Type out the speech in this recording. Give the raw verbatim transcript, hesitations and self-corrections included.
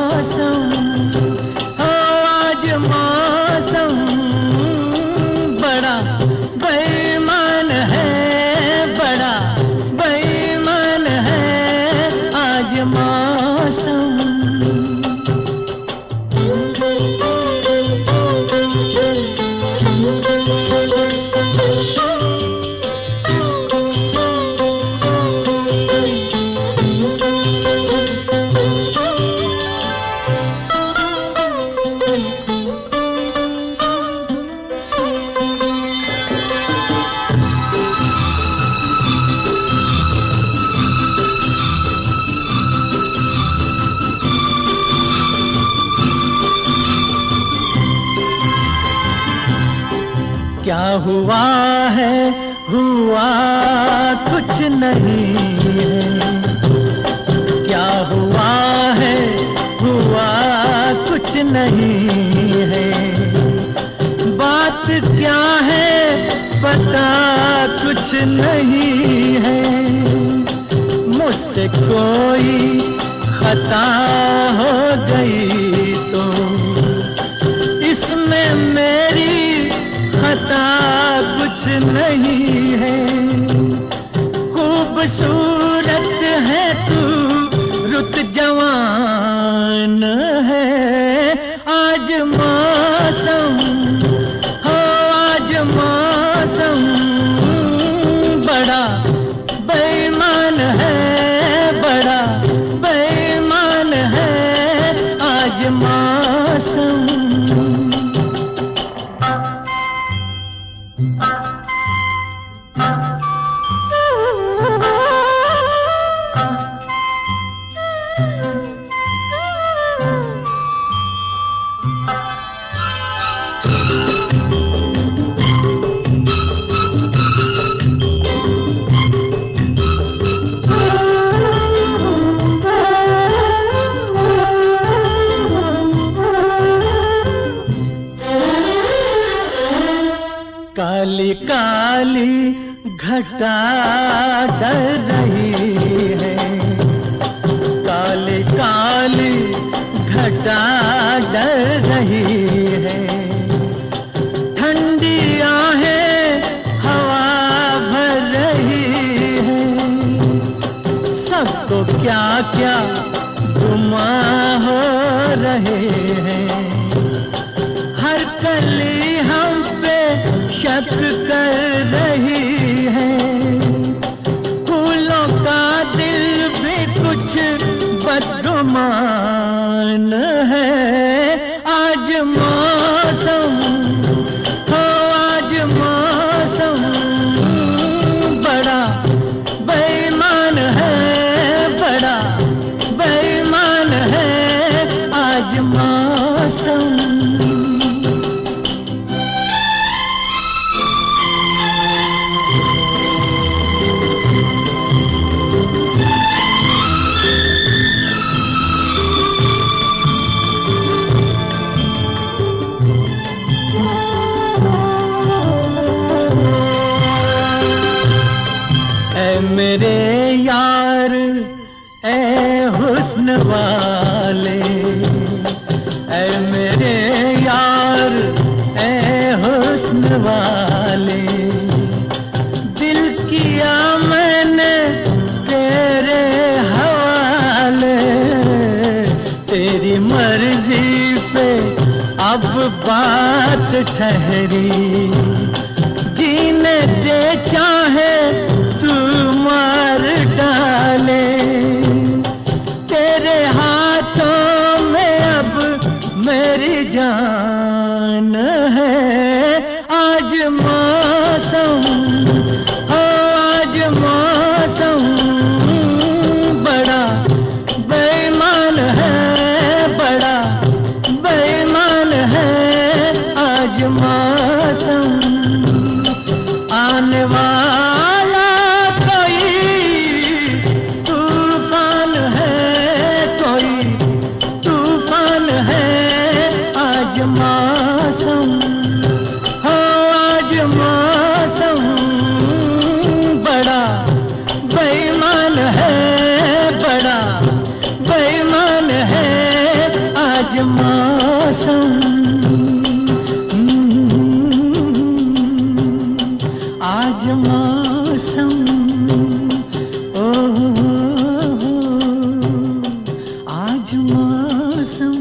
मौसम, हो आज मौसम बड़ा बेईमान है, बड़ा बेईमान है आज मौसम। क्या हुआ है, हुआ कुछ नहीं है, क्या हुआ है, हुआ कुछ नहीं है, बात क्या है पता कुछ नहीं है, मुझसे कोई खता हो गई तो इसमें मेरी खता कुछ नहीं है, खूबसूरत है तू रुत जवान है आज मौसम, हो आज मौसम बड़ा बेईमान है, बड़ा बेईमान है आज मौसम। काली काली घटा डर रही है, काली काली घटा डर रही है, ठंडी आहें हवा भर रही है, सबको क्या क्या गुमा हो रहे हैं, हर कली हम पे शक कर रही है, फूलों का दिल भी कुछ बदगुमान है आज मौसम, हो आज मौसम बड़ा बेईमान है, बड़ा बेईमान है आज मौसम। मेरे यार ए हुस्न वाले, ए मेरे यार ए हुस्न वाले, दिल किया मैंने तेरे हवाले, तेरी मर्जी पे अब बात ठहरी, जीने दे चाहे तू मार डाले, तेरे हाथों में अब मेरी जान है आज मौसम, हो आज मौसम बड़ा बेईमान है, बड़ा बेईमान है आज मौसम। आने वाला कोई आज मौसम, आज मौसम, ओ आज मौसम।